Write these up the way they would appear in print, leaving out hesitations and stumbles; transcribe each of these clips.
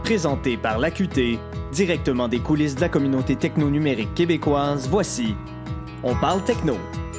Présenté par l'AQT, directement des coulisses de la communauté techno-numérique québécoise, voici On parle techno.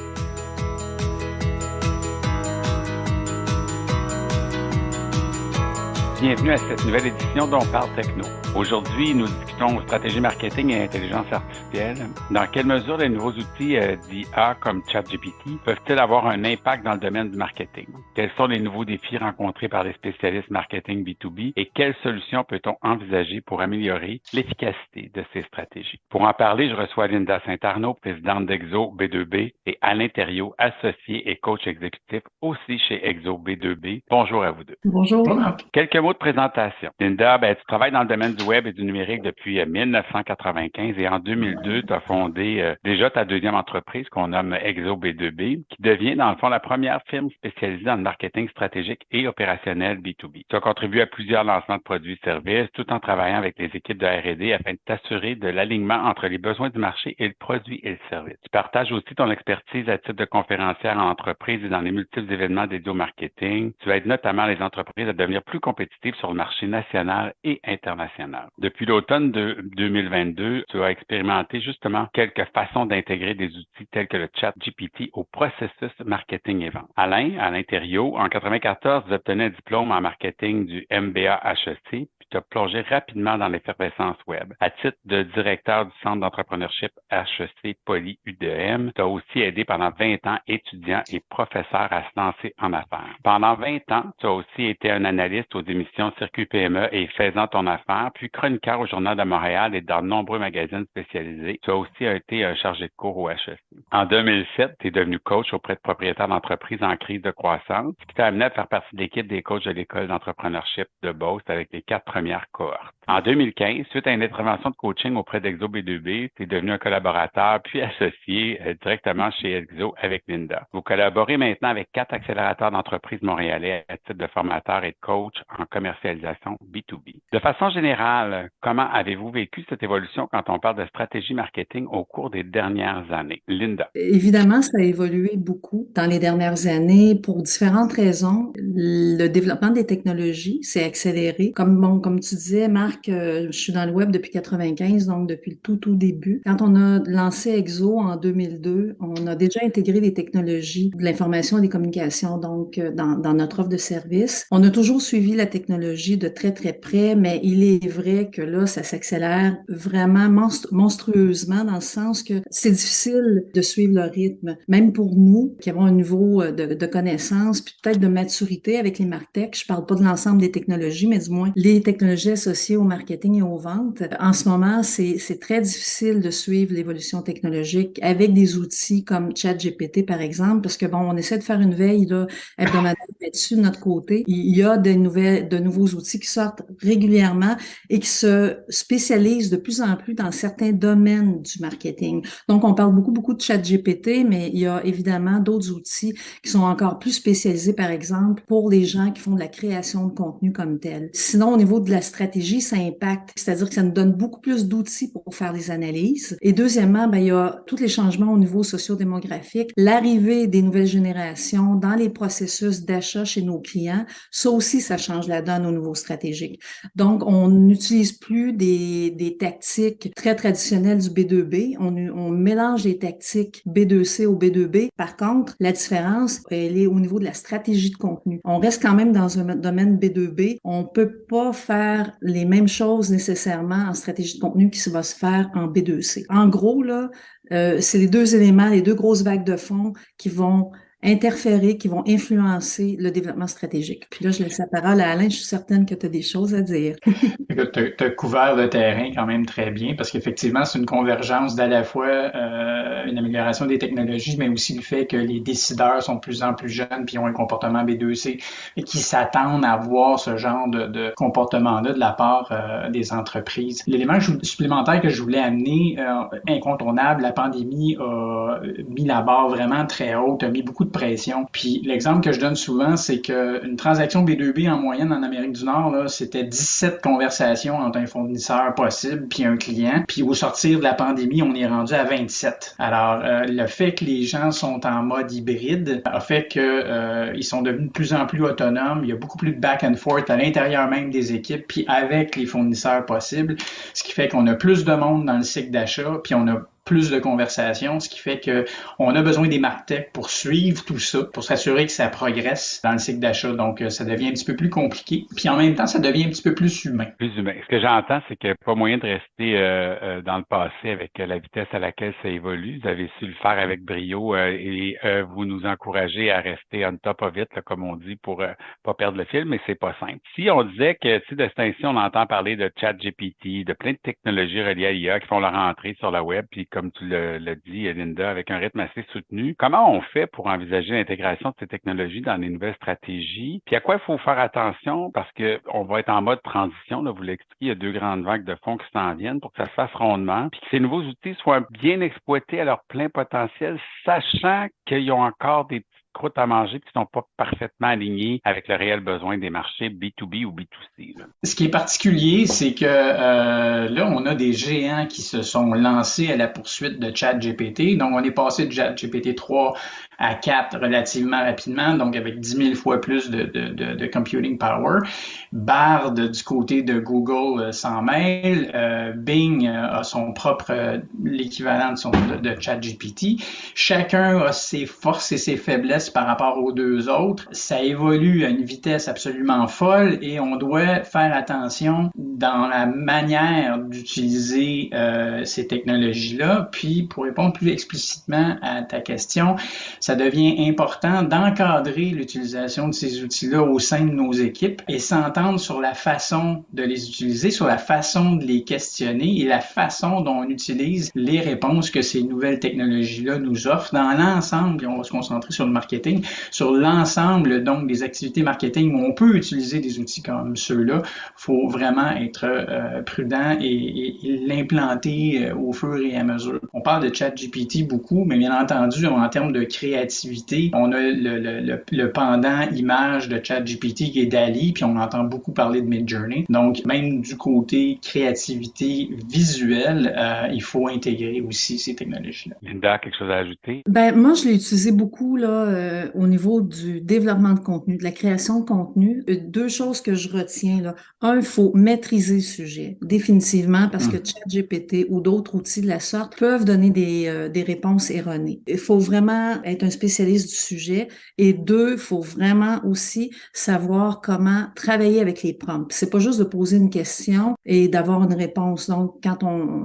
Bienvenue à cette nouvelle édition d'On parle techno. Aujourd'hui, nous discutons stratégie marketing et intelligence artificielle. Dans quelle mesure les nouveaux outils d'IA comme ChatGPT peuvent-ils avoir un impact dans le domaine du marketing? Quels sont les nouveaux défis rencontrés par les spécialistes marketing B2B et quelles solutions peut-on envisager pour améliorer l'efficacité de ces stratégies? Pour en parler, je reçois Linda Saint-Arnaud, présidente d'Exo B2B, et Alain Thériault, associé et coach exécutif aussi chez Exo B2B. Bonjour à vous deux. Bonjour. Quelques mots de présentation. Linda, tu travailles dans le domaine du web et du numérique depuis 1995 et en 2002, tu as fondé déjà ta deuxième entreprise qu'on nomme Exo B2B, qui devient dans le fond la première firme spécialisée dans le marketing stratégique et opérationnel B2B. Tu as contribué à plusieurs lancements de produits et services tout en travaillant avec les équipes de R&D afin de t'assurer de l'alignement entre les besoins du marché et le produit et le service. Tu partages aussi ton expertise à titre de conférencière en entreprise et dans les multiples événements dédiés au marketing. Tu aides notamment les entreprises à devenir plus compétitives sur le marché national et international. Depuis l'automne de 2022, tu as expérimenté justement quelques façons d'intégrer des outils tels que le ChatGPT au processus marketing et vente. Alain Thériault, en 1994, vous obtenez un diplôme en marketing du MBA HEC, tu as plongé rapidement dans l'effervescence web. À titre de directeur du Centre d'entrepreneurship HEC Poly UDM, tu as aussi aidé pendant 20 ans étudiants et professeurs à se lancer en affaires. Pendant 20 ans, tu as aussi été un analyste aux émissions Circuit PME et Faisant ton affaire, puis chroniqueur au Journal de Montréal et dans de nombreux magazines spécialisés. Tu as aussi été chargé de cours au HEC. En 2007, tu es devenu coach auprès de propriétaires d'entreprises en crise de croissance, ce qui t'a amené à faire partie de l'équipe des coachs de l'école d'entrepreneurship de Beauce avec les 4 premières cohortes. En 2015, suite à une intervention de coaching auprès d'Exo B2B, tu es devenu un collaborateur puis associé directement chez Exo avec Linda. Vous collaborez maintenant avec 4 accélérateurs d'entreprises montréalais à titre de formateur et de coach en commercialisation B2B. De façon générale, comment avez-vous vécu cette évolution quand on parle de stratégie marketing au cours des dernières années? Linda. Évidemment, ça a évolué beaucoup dans les dernières années pour différentes raisons. Le développement des technologies s'est accéléré. Comme tu disais, Marc, je suis dans le web depuis 95, donc depuis le tout début. Quand on a lancé Exo en 2002, on a déjà intégré les technologies de l'information et des communications, donc dans notre offre de service. On a toujours suivi la technologie de très près, mais il est vrai que là, ça s'accélère vraiment monstrueusement dans le sens que c'est difficile de suivre le rythme, même pour nous qui avons un niveau de connaissance puis peut-être de maturité avec les martech. Je parle pas de l'ensemble des technologies, mais du moins les technologies associées au marketing et aux ventes. En ce moment, c'est très difficile de suivre l'évolution technologique avec des outils comme ChatGPT, par exemple, parce que on essaie de faire une veille là, hebdomadaire là-dessus de notre côté. Il y a de nouveaux outils qui sortent régulièrement et qui se spécialisent de plus en plus dans certains domaines du marketing. Donc, on parle beaucoup de ChatGPT, mais il y a évidemment d'autres outils qui sont encore plus spécialisés, par exemple, pour les gens qui font de la création de contenu comme tel. Sinon, au niveau de la stratégie, ça impacte, c'est-à-dire que ça nous donne beaucoup plus d'outils pour faire des analyses. Et deuxièmement, il y a tous les changements au niveau socio-démographique, l'arrivée des nouvelles générations dans les processus d'achat chez nos clients. Ça aussi, ça change la donne au niveau stratégique. Donc, on n'utilise plus des tactiques très traditionnelles du B2B. On mélange les tactiques B2C au B2B. Par contre, la différence, elle est au niveau de la stratégie de contenu. On reste quand même dans un domaine B2B. On peut pas faire les mêmes choses nécessairement en stratégie de contenu qui va se faire en B2C. En gros, là, c'est les deux éléments, les deux grosses vagues de fond qui vont interférer, qui vont influencer le développement stratégique. Puis là, je laisse la parole à Alain. Je suis certaine que tu as des choses à dire. Tu as couvert le terrain quand même très bien parce qu'effectivement, c'est une convergence d'à la fois une amélioration des technologies, mais aussi le fait que les décideurs sont de plus en plus jeunes puis ont un comportement B2C et qui s'attendent à voir ce genre de comportement-là de la part des entreprises. L'élément supplémentaire que je voulais amener, incontournable, la pandémie a mis la barre vraiment très haute, a mis beaucoup de pression. Puis l'exemple que je donne souvent, c'est qu'une transaction B2B en moyenne en Amérique du Nord, là, c'était 17 conversations conversations entre un fournisseur possible puis un client. Puis au sortir de la pandémie, on est rendu à 27. Alors, le fait que les gens sont en mode hybride a fait que ils sont devenus de plus en plus autonomes. Il y a beaucoup plus de back and forth à l'intérieur même des équipes puis avec les fournisseurs possibles, ce qui fait qu'on a plus de monde dans le cycle d'achat puis on a plus de conversations, ce qui fait que on a besoin des martech pour suivre tout ça, pour s'assurer que ça progresse dans le cycle d'achat. Donc, ça devient un petit peu plus compliqué. Puis en même temps, ça devient un petit peu plus humain. Plus humain. Ce que j'entends, c'est qu'il n'y a pas moyen de rester dans le passé avec la vitesse à laquelle ça évolue. Vous avez su le faire avec brio et vous nous encouragez à rester on top of it, là, comme on dit, pour pas perdre le fil, mais c'est pas simple. Si on disait que, tu sais, de ce temps-ci, on entend parler de ChatGPT, de plein de technologies reliées à l'IA qui font leur entrée sur la web, puis comme tu l'as dit, Linda, avec un rythme assez soutenu. Comment on fait pour envisager l'intégration de ces technologies dans les nouvelles stratégies? Puis à quoi il faut faire attention? Parce que on va être en mode transition, là, vous l'expliquez, il y a 2 grandes vagues de fonds qui s'en viennent pour que ça se fasse rondement, puis que ces nouveaux outils soient bien exploités à leur plein potentiel, sachant qu'ils ont encore des petites croûtes à manger qui ne sont pas parfaitement alignées avec le réel besoin des marchés B2B ou B2C. Là. Ce qui est particulier, c'est que là, on a des géants qui se sont lancés à la poursuite de ChatGPT. Donc, on est passé de ChatGPT 3 à 4 relativement rapidement, donc avec 10 000 fois plus de computing power. Bard, du côté de Google, s'en mêle. Bing a son propre, l'équivalent de ChatGPT. Chacun a ses forces et ses faiblesses par rapport aux deux autres. Ça évolue à une vitesse absolument folle et on doit faire attention dans la manière d'utiliser ces technologies-là. Puis, pour répondre plus explicitement à ta question, ça devient important d'encadrer l'utilisation de ces outils-là au sein de nos équipes et s'entendre sur la façon de les utiliser, sur la façon de les questionner et la façon dont on utilise les réponses que ces nouvelles technologies-là nous offrent dans l'ensemble, et on va se concentrer sur le marketing, sur l'ensemble donc des activités marketing où on peut utiliser des outils comme ceux-là. Il faut vraiment être prudent et l'implanter au fur et à mesure. On parle de ChatGPT beaucoup, mais bien entendu, en termes de créativité, on a le pendant image de ChatGPT qui est DALL-E, puis on entend beaucoup parler de Midjourney. Donc, même du côté créativité visuelle, il faut intégrer aussi ces technologies-là. Linda, quelque chose à ajouter? Ben, moi, je l'ai utilisé beaucoup là, au niveau du développement de contenu, de la création de contenu. 2 choses que je retiens là. Un, il faut maîtriser le sujet, définitivement, parce que ChatGPT ou d'autres outils de la sorte peuvent donner des réponses erronées. Il faut vraiment être un spécialiste du sujet. Et 2, il faut vraiment aussi savoir comment travailler avec les prompts. C'est pas juste de poser une question et d'avoir une réponse. Donc, quand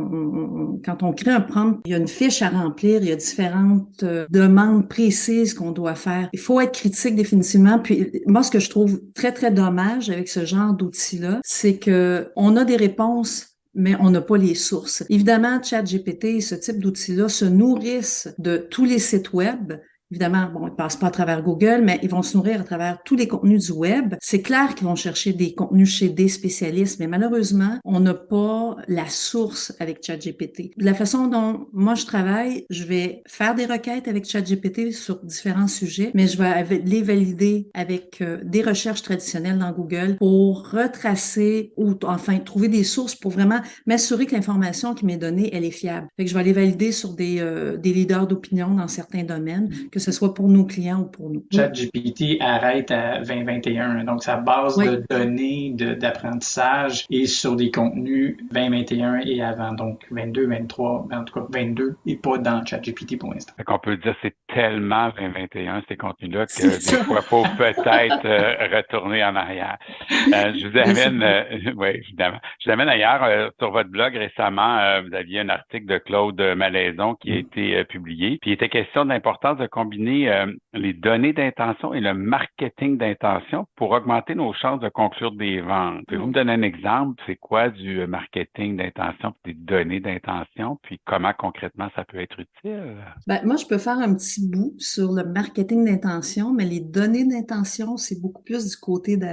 on crée un prompt, il y a une fiche à remplir, il y a différentes demandes précises qu'on doit faire. Il faut être critique définitivement. Puis moi, ce que je trouve très, très dommage avec ce genre d'outils-là, c'est que on a des réponses mais on n'a pas les sources. Évidemment, ChatGPT, ce type d'outils-là se nourrissent de tous les sites web. Évidemment, bon, ils passent pas à travers Google, mais ils vont se nourrir à travers tous les contenus du web. C'est clair qu'ils vont chercher des contenus chez des spécialistes, mais malheureusement, on n'a pas la source avec ChatGPT. De la façon dont moi je travaille, je vais faire des requêtes avec ChatGPT sur différents sujets, mais je vais les valider avec des recherches traditionnelles dans Google pour retracer ou enfin trouver des sources pour vraiment m'assurer que l'information qui m'est donnée, elle est fiable. Fait que je vais aller valider sur des leaders d'opinion dans certains domaines, que ce soit pour nos clients ou pour nous. ChatGPT arrête à 2021. Donc, sa base de données d'apprentissage est sur des contenus 2021 et avant. Donc, 22, 23, en tout cas 22 et pas dans ChatGPT pour l'instant. Fait qu'on peut dire que c'est tellement 2021, ces contenus-là, que des fois, il faut peut-être retourner en arrière. Je vous amène, oui, évidemment. Je vous amène ailleurs. Sur votre blog récemment, vous aviez un article de Claude Malaison qui a été publié. Puis il était question de l'importance de combiner les données d'intention et le marketing d'intention pour augmenter nos chances de conclure des ventes. Pouvez-vous me donner un exemple? C'est quoi du marketing d'intention, des données d'intention, puis comment concrètement ça peut être utile? Ben, moi, je peux faire un petit bout sur le marketing d'intention, mais les données d'intention, c'est beaucoup plus du côté d'Alain.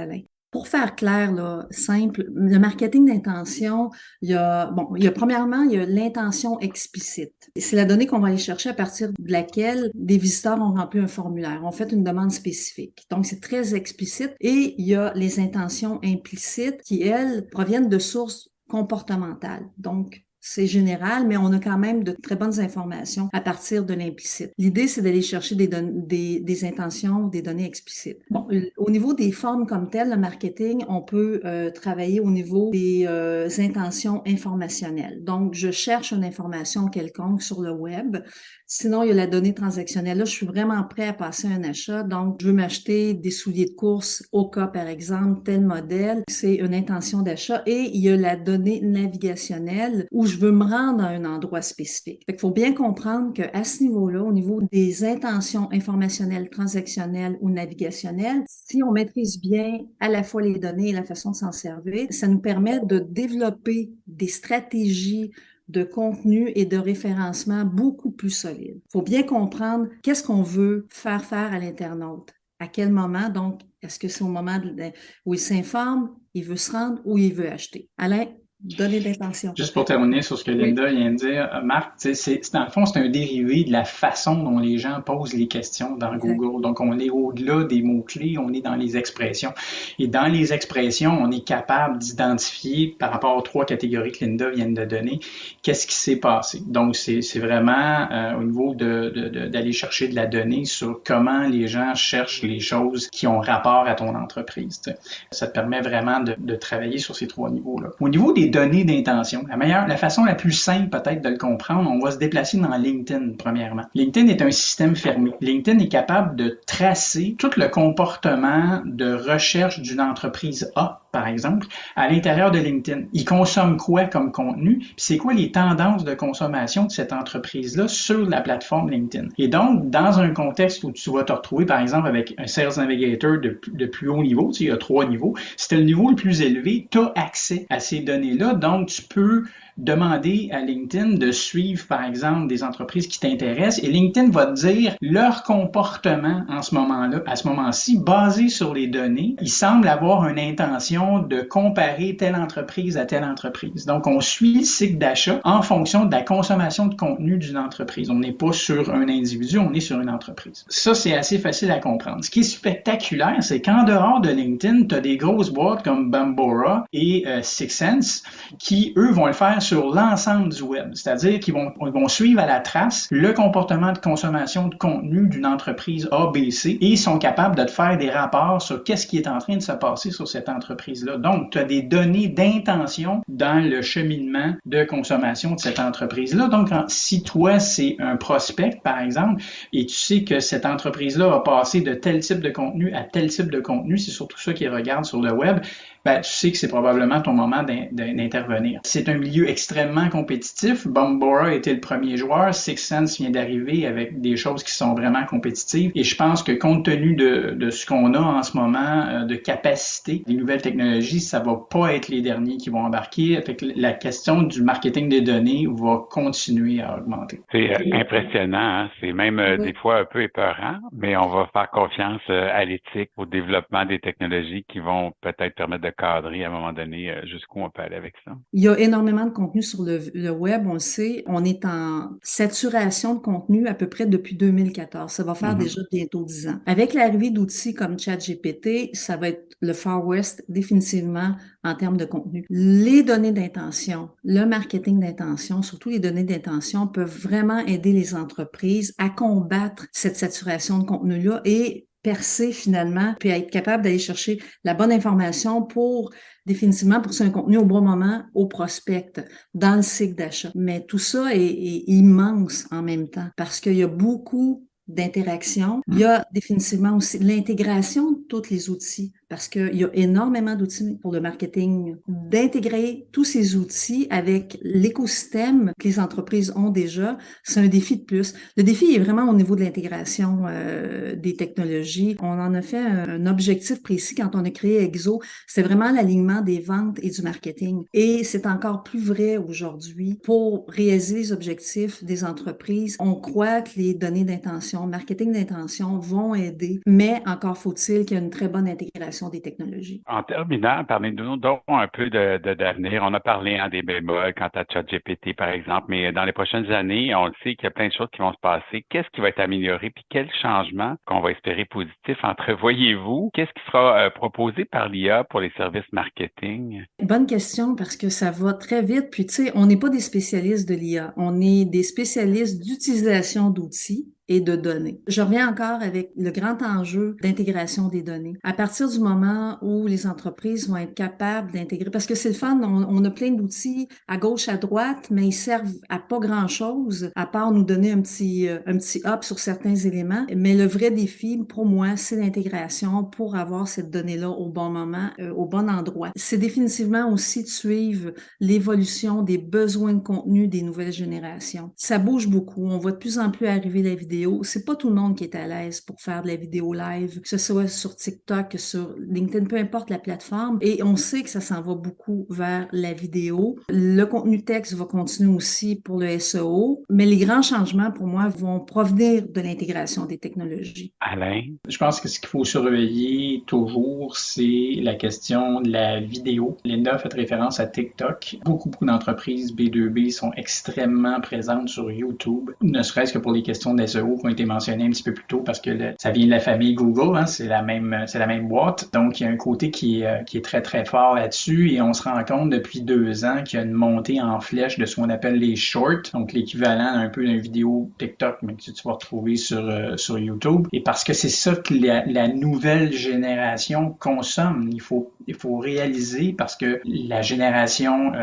Pour faire clair, là, simple, le marketing d'intention, premièrement, il y a l'intention explicite. C'est la donnée qu'on va aller chercher à partir de laquelle des visiteurs ont rempli un formulaire, ont fait une demande spécifique. Donc, c'est très explicite. Et il y a les intentions implicites qui, elles, proviennent de sources comportementales. Donc, c'est général, mais on a quand même de très bonnes informations à partir de l'implicite. L'idée, c'est d'aller chercher des intentions, des données explicites. Bon, au niveau des formes comme telles, le marketing, on peut travailler au niveau des intentions informationnelles. Donc, je cherche une information quelconque sur le web. Sinon, il y a la donnée transactionnelle. Là, je suis vraiment prêt à passer un achat. Donc, je veux m'acheter des souliers de course au cas, par exemple, tel modèle. C'est une intention d'achat. Et il y a la donnée navigationnelle où je veux me rendre à un endroit spécifique. Fait qu'il faut bien comprendre qu'à ce niveau-là, au niveau des intentions informationnelles, transactionnelles ou navigationnelles, si on maîtrise bien à la fois les données et la façon de s'en servir, ça nous permet de développer des stratégies de contenu et de référencement beaucoup plus solides. Il faut bien comprendre qu'est-ce qu'on veut faire à l'internaute. À quel moment? Donc, est-ce que c'est au moment où il s'informe, il veut se rendre ou il veut acheter? Alain, données d'intention. Juste pour terminer sur ce que Linda vient de dire, Marc, dans le fond, c'est un dérivé de la façon dont les gens posent les questions dans Google. Donc, on est au-delà des mots-clés, on est dans les expressions. Et dans les expressions, on est capable d'identifier, par rapport aux 3 catégories que Linda vient de donner, qu'est-ce qui s'est passé. Donc, c'est vraiment au niveau d'aller chercher de la donnée sur comment les gens cherchent les choses qui ont rapport à ton entreprise. T'sais. Ça te permet vraiment de travailler sur ces 3 niveaux-là. Au niveau des données d'intention. La façon la plus simple peut-être de le comprendre, on va se déplacer dans LinkedIn premièrement. LinkedIn est un système fermé. LinkedIn est capable de tracer tout le comportement de recherche d'une entreprise A, par exemple, à l'intérieur de LinkedIn. Il consomme quoi comme contenu? Puis c'est quoi les tendances de consommation de cette entreprise-là sur la plateforme LinkedIn? Et donc, dans un contexte où tu vas te retrouver, par exemple, avec un Sales Navigator de plus haut niveau, tu sais, il y a 3 niveaux, si tu as le niveau le plus élevé, tu as accès à ces données-là, donc tu peux demander à LinkedIn de suivre, par exemple, des entreprises qui t'intéressent et LinkedIn va te dire leur comportement en ce moment-là, à ce moment-ci, basé sur les données. Il semble avoir une intention de comparer telle entreprise à telle entreprise. Donc, on suit le cycle d'achat en fonction de la consommation de contenu d'une entreprise. On n'est pas sur un individu, on est sur une entreprise. Ça, c'est assez facile à comprendre. Ce qui est spectaculaire, c'est qu'en dehors de LinkedIn, tu as des grosses boîtes comme Bambora et Sixth Sense qui, eux, vont le faire sur l'ensemble du web. C'est-à-dire qu'ils vont suivre à la trace le comportement de consommation de contenu d'une entreprise ABC et ils sont capables de te faire des rapports sur qu'est-ce qui est en train de se passer sur cette entreprise-là. Donc, tu as des données d'intention dans le cheminement de consommation de cette entreprise-là. Donc, si toi, c'est un prospect, par exemple, et tu sais que cette entreprise-là a passé de tel type de contenu à tel type de contenu, c'est surtout ça qu'ils regardent sur le web, ben, tu sais que c'est probablement ton moment d'intervenir. C'est un milieu extrêmement compétitif. Bambora était le premier joueur. Sixth Sense vient d'arriver avec des choses qui sont vraiment compétitives. Et je pense que compte tenu de ce qu'on a en ce moment, de capacité, des nouvelles technologies, ça va pas être les derniers qui vont embarquer. Fait que la question du marketing des données va continuer à augmenter. C'est impressionnant. Hein? C'est même des fois un peu épeurant, mais on va faire confiance à l'éthique, au développement des technologies qui vont peut-être permettre de cadrer à un moment donné jusqu'où on peut aller avec ça. Il y a énormément de contenu sur le web, on le sait. On est en saturation de contenu à peu près depuis 2014. Ça va faire déjà bientôt 10 ans. Avec l'arrivée d'outils comme ChatGPT, ça va être le Far West définitivement en termes de contenu. Les données d'intention, le marketing d'intention, surtout les données d'intention, peuvent vraiment aider les entreprises à combattre cette saturation de contenu-là et percer finalement, puis être capable d'aller chercher la bonne information pour définitivement pousser un contenu au bon moment au prospect dans le cycle d'achat. Mais tout ça est immense en même temps parce qu'il y a beaucoup d'interaction. Il y a définitivement aussi l'intégration de tous les outils parce qu'il y a énormément d'outils pour le marketing. D'intégrer tous ces outils avec l'écosystème que les entreprises ont déjà, c'est un défi de plus. Le défi est vraiment au niveau de l'intégration des technologies. On en a fait un objectif précis quand on a créé Exo. C'est vraiment l'alignement des ventes et du marketing. Et c'est encore plus vrai aujourd'hui. Pour réaliser les objectifs des entreprises, on croit que les données d'intention d'intention, marketing d'intention vont aider, mais encore faut-il qu'il y ait une très bonne intégration des technologies. En terminant, parlez-nous donc un peu d'avenir. On a parlé des bémols quant à ChatGPT, par exemple, mais dans les prochaines années, on le sait qu'il y a plein de choses qui vont se passer. Qu'est-ce qui va être amélioré, puis quel changement qu'on va espérer positif entrevoyez-vous? Qu'est-ce qui sera proposé par l'IA pour les services marketing? Bonne question parce que ça va très vite. Puis, tu sais, on n'est pas des spécialistes de l'IA. On est des spécialistes d'utilisation d'outils et de données. Je reviens encore avec le grand enjeu d'intégration des données. À partir du moment où les entreprises vont être capables d'intégrer, parce que c'est le fun, on a plein d'outils à gauche, à droite, mais ils servent à pas grand-chose, à part nous donner un petit up sur certains éléments. Mais le vrai défi, pour moi, c'est l'intégration pour avoir cette donnée-là au bon moment, au bon endroit. C'est définitivement aussi de suivre l'évolution des besoins de contenu des nouvelles générations. Ça bouge beaucoup. On voit de plus en plus arriver la vidéo. C'est pas tout le monde qui est à l'aise pour faire de la vidéo live, que ce soit sur TikTok, que sur LinkedIn, peu importe la plateforme. Et on sait que ça s'en va beaucoup vers la vidéo. Le contenu texte va continuer aussi pour le SEO, mais les grands changements, pour moi, vont provenir de l'intégration des technologies. Alain? Je pense que ce qu'il faut surveiller toujours, c'est la question de la vidéo. Linda a fait référence à TikTok. Beaucoup d'entreprises B2B sont extrêmement présentes sur YouTube, ne serait-ce que pour les questions de SEO qui ont été mentionnées un petit peu plus tôt parce que ça vient de la famille Google, hein, c'est la même boîte. Donc, il y a un côté qui est très, très fort là-dessus et on se rend compte depuis 2 ans qu'il y a une montée en flèche de ce qu'on appelle les shorts, donc l'équivalent un peu d'une vidéo TikTok, mais que tu vas retrouver sur YouTube. Et parce que c'est ça que la nouvelle génération consomme. Il faut réaliser parce que la génération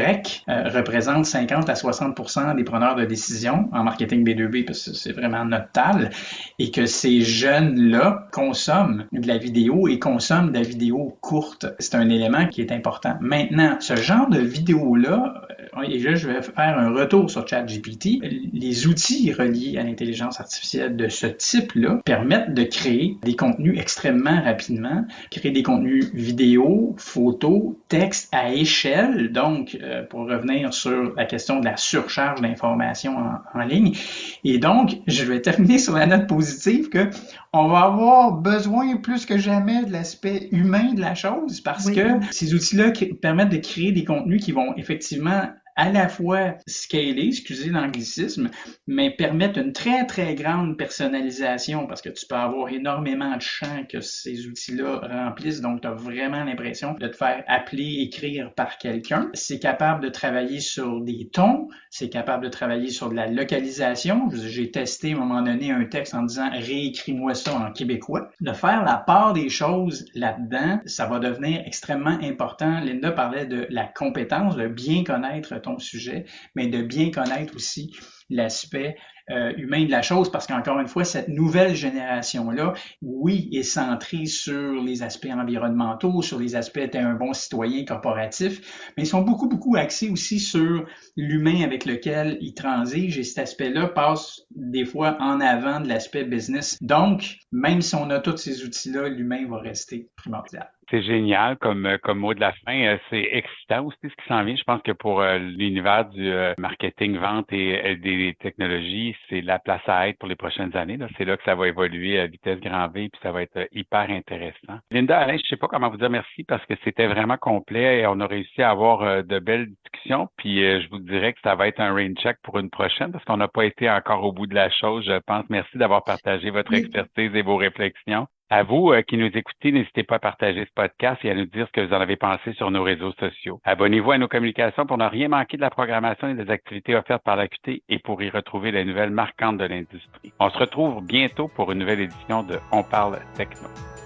Y représente 50 à 60% des preneurs de décision en marketing B2B parce que c'est vraiment notre table et que ces jeunes-là consomment de la vidéo et consomment de la vidéo courte. C'est un élément qui est important. Maintenant, ce genre de vidéo-là, et là, je vais faire un retour sur ChatGPT, les outils reliés à l'intelligence artificielle de ce type-là permettent de créer des contenus extrêmement rapidement, créer des contenus vidéo, photos, texte à échelle, donc pour revenir sur la question de la surcharge d'informations en ligne. Et donc, je vais terminer sur la note positive que on va avoir besoin plus que jamais de l'aspect humain de la chose parce que ces outils-là permettent de créer des contenus qui vont effectivement à la fois scaler, excusez l'anglicisme, mais permettre une très, très grande personnalisation parce que tu peux avoir énormément de champs que ces outils-là remplissent, donc tu as vraiment l'impression de te faire appeler, écrire par quelqu'un. C'est capable de travailler sur des tons, c'est capable de travailler sur de la localisation. J'ai testé à un moment donné un texte en disant « réécris-moi ça en québécois ». De faire la part des choses là-dedans, ça va devenir extrêmement important. Linda parlait de la compétence, de bien connaître ton sujet, mais de bien connaître aussi l'aspect humain de la chose, parce qu'encore une fois, cette nouvelle génération-là, oui, est centrée sur les aspects environnementaux, sur les aspects d'être un bon citoyen corporatif, mais ils sont beaucoup axés aussi sur l'humain avec lequel ils transigent, et cet aspect-là passe des fois en avant de l'aspect business. Donc, même si on a tous ces outils-là, l'humain va rester primordial. C'est génial comme mot de la fin. C'est excitant aussi ce qui s'en vient. Je pense que pour l'univers du marketing, vente et des technologies, c'est la place à être pour les prochaines années. Là. C'est là que ça va évoluer à vitesse grand V, puis ça va être hyper intéressant. Linda, Alain, je sais pas comment vous dire merci parce que c'était vraiment complet et on a réussi à avoir de belles discussions. Puis je vous dirais que ça va être un rain check pour une prochaine parce qu'on n'a pas été encore au bout de la chose, je pense. Merci d'avoir partagé votre expertise et vos réflexions. À vous qui nous écoutez, n'hésitez pas à partager ce podcast et à nous dire ce que vous en avez pensé sur nos réseaux sociaux. Abonnez-vous à nos communications pour ne rien manquer de la programmation et des activités offertes par l'AQT et pour y retrouver les nouvelles marquantes de l'industrie. On se retrouve bientôt pour une nouvelle édition de On parle techno.